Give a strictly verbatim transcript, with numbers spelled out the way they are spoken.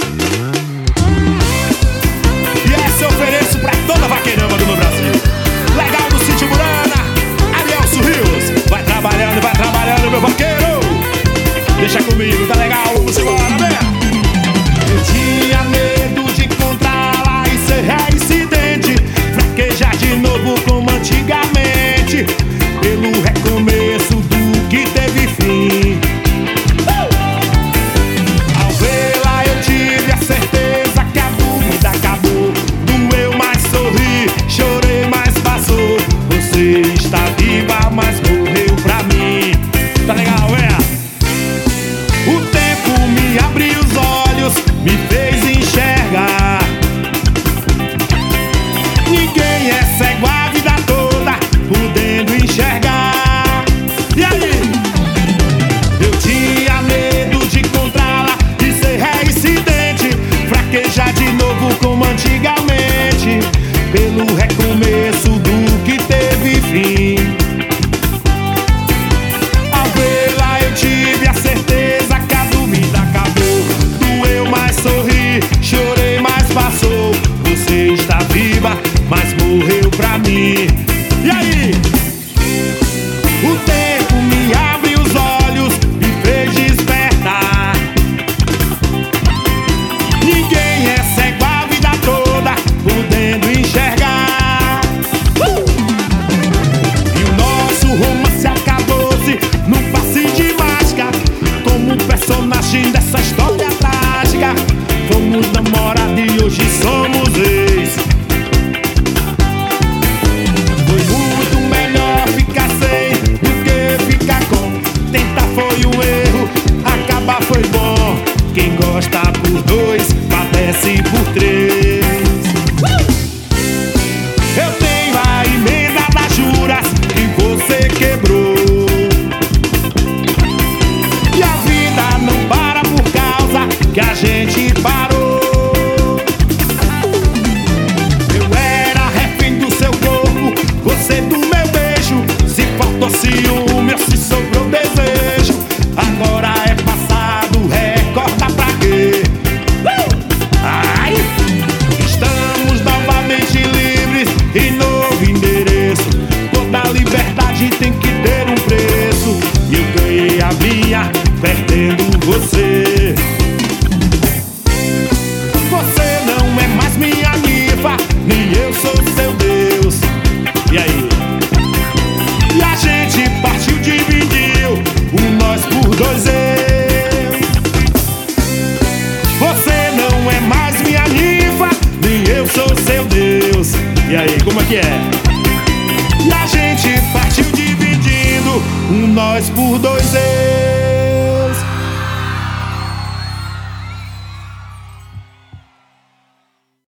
E essa eu ofereço pra toda a vaqueirama do meu Brasil. Legal do Sítio Burana, Arielso Rios. Vai trabalhando, vai trabalhando, meu vaqueiro. Deixa comigo, tá legal? Vamos embora, né? Eu tinha medo de encontrá-la e ser reincidente, fraquejar de novo como antigamente, pelo recomeço do que teve fim. uh! Ao vê-la eu tive a certeza que a dúvida acabou. Doeu, mas sorri, chorei, mas passou. Você está viva, mas morreu pra mim. Tá legal, é? O tempo me abriu os olhos, me fez enxergar. Ninguém é cego a vida toda, podendo enxergar. E aí? Eu tinha medo de encontrá-la e ser reincidente, fraquejar de novo como antigamente, pelo recomeço do que teve fim. Ao vê-la eu tive a certeza que a dúvida acabou. Doeu, mas sorri, chorei, mas passou. Você está viva, mas morreu pra mim. E aí? O tempo me abriu os olhos, me fez despertar. Ninguém é cego a vida toda, podendo enxergar. uh! E o nosso romance acabou-se num passe de mágica, como um personagem dessa história trágica. Fomos namorados e hoje somos ex. Foi muito melhor ficar sem do que ficar com. Tentar foi um erro, acabar foi bom. Quem gosta por dois, padece por três. Eu tenho a emenda das juras que você quebrou. E a vida não para por causa que a gente parou. Eu era refém do seu corpo, você do meu beijo. Se faltou ciúme ou se sobrou desejo, agora é passado, recorda pra quê? Uh! Ai! Estamos novamente livres em novo endereço. Toda liberdade tem que ter um preço, e eu ganhei a minha perdendo você. Você não é mais minha ninfa, nem eu sou seu Deus. E aí? E a gente partiu, dividiu o nós por dois eu. Você não é mais minha ninfa, nem eu sou seu Deus. E aí, como é que é? E a gente partiu dividindo um nós por dois eu.